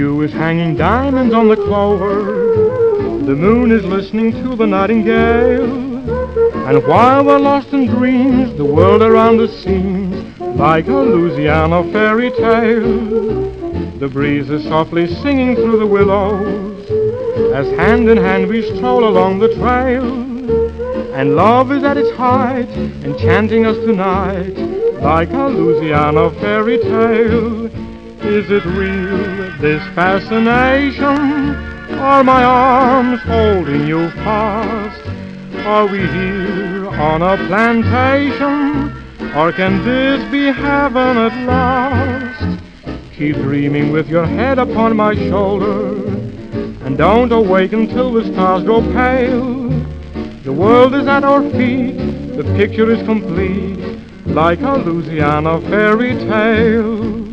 dew is hanging diamonds on the clover, the moon is listening to the nightingale, and while we're lost in dreams, the world around us seems like a Louisiana fairy tale. The breeze is softly singing through the willows, as hand in hand we stroll along the trail, and love is at its height, enchanting us tonight, like a Louisiana fairy tale. Is it real, this fascination? Are my arms holding you fast? Are we here on a plantation? Or can this be heaven at last? Keep dreaming with your head upon my shoulder, and don't awaken till the stars grow pale. The world is at our feet, the picture is complete, like a Louisiana fairy tale.